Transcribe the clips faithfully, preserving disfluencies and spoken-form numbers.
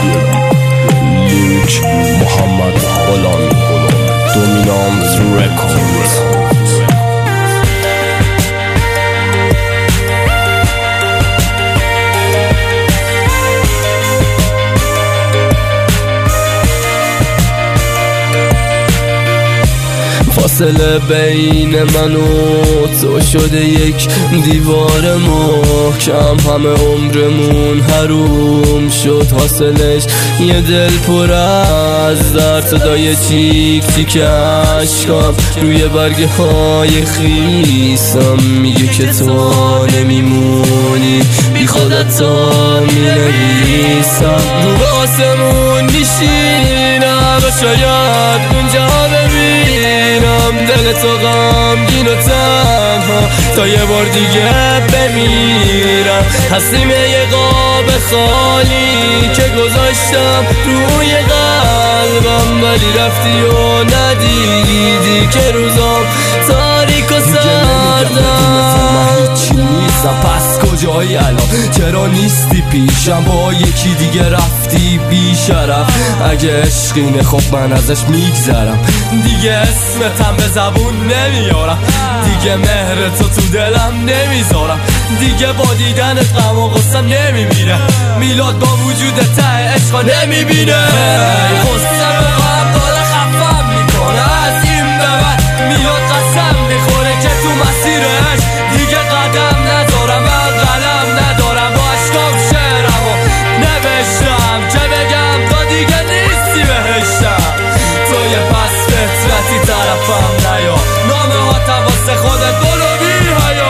لیریک محمد غلام، دومینانت رکورد. فاصله بین من و تو شده یک دیوار محکم، همه عمرمون حروم شد حاصلش یه دل پر از درد، صدای چیک چیک اشکام روی برگه های خیسم میگه که تو نمیمونی، بی خودت تا مینویسم رو به آسمون میشینم و شاید اونجا ببینم دل تو غمگین و تنها تا یه بار دیگه بمیرم. هستیم یه قاب خالی که گذاشتم روی قلبم، ولی رفتی و ندیدی که روزام تاریک و سردم. پس کجایی الان؟ چرا نیستی پیشم؟ با یکی دیگه رفتی بی شرف. اگه عشقینه خب من ازش میگذرم، دیگه اسمتم به زبون نمیارم، دیگه مهر تو تو دلم نمیذارم، دیگه با دیدنت غم و غصم نمیمیره، میلاد با وجود ته عشقا نمیبینه. غصه به غم داره خفم میکنه، از این به بعد میلاد قسم میخوره که تو مسیرش دیگه قدم ندارم، من قلم ندارم، با عشقام شعرمو نوشتم که بگم تا دیگه نیستی بهشتم. تو یه پس فطرتی طرفم نیا، نامه ها تواسه خودت بلو بی حیا.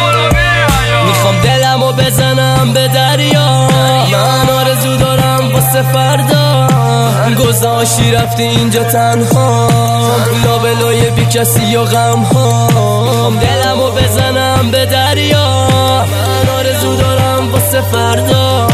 میخوام دلمو بزنم به دریا، من آرزو دارم واسه فردا، گذاشتی رفتی اینجا تنها لابلای بی کسی و غم ها. دلمو بزنم به دریا، من آرزو دارم واسه فردا،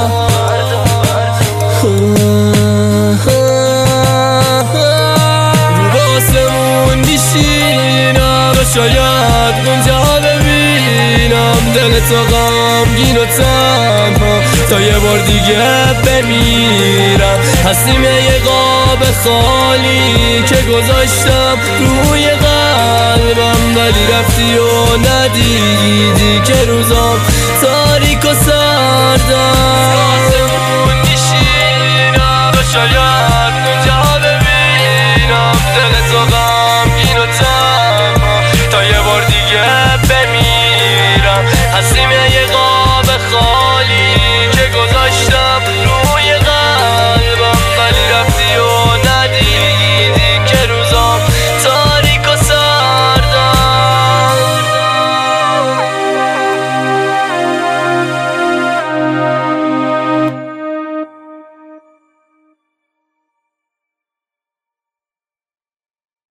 رو به آسمون میشینم و شاید اونجا ببینم دل تو غمگین و تنها تا یه بار دیگه بمیرم. هستیم یه قاب خالی که گذاشتم روی قلبم، ولی رفتی و ندیدی که روزام تاریک و سردم.